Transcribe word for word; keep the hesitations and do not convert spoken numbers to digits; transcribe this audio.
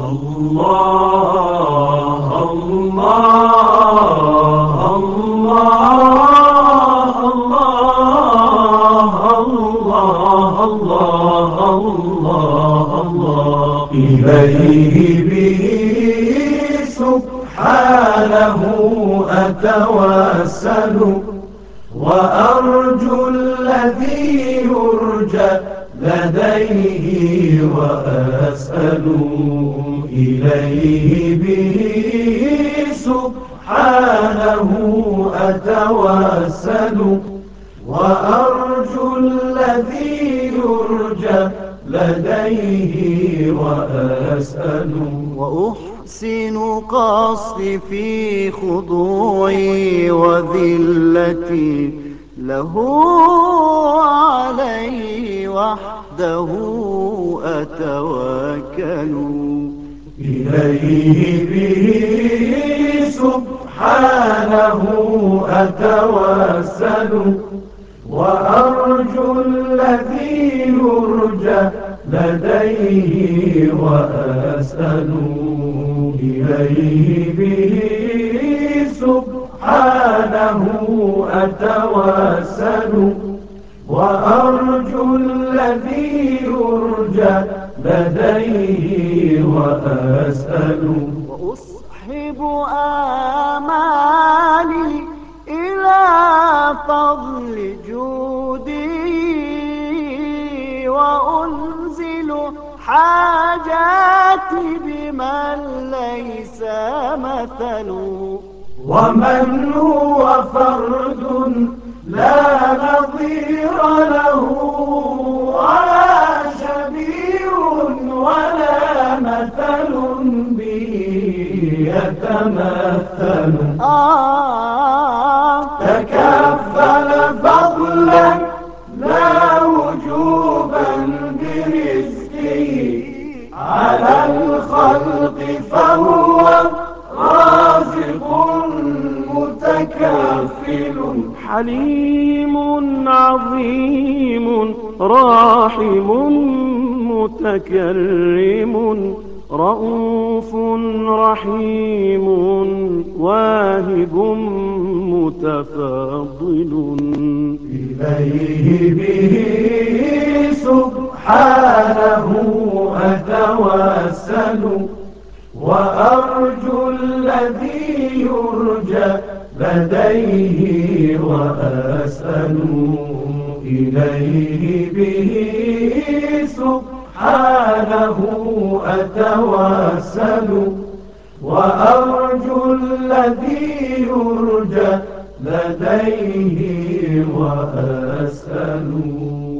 الله الله الله الله الله الله الله إليه به سبحانه أتوسل وأرجو الذي يرجى لديه وأسأل إليه به سبحانه أتوسل وأرجو الذي يرجى لديه وأسأل وأحسن قصدي في خضوعي وذلتي له عليه وحده أتوكل إليه به سبحانه أتوسل وأرجو الذي يرجى لديه وأسأل إليه به سبحانه أتوسل وأرجو الذي يرجى لديه وأسأل وأصحب آمالي إلى فضل جودي وأنزل حاجاتي بمن ليس مثل ومن هو فرد لا نظير له ولا شبيه ولا مثل به يتمثل آه تكفل فضلا لا وجوبا برزقه على الخلق فهو رازق متكفل حليم عظيم راحم متكرم رؤوف رحيم واهب متفضل إليه به سبحانه أتوسل وأرجو الذي يرجى لديه وأسأل إليه به سبحانه أتوسل وأرجو الذي يرجى لديه وأسأل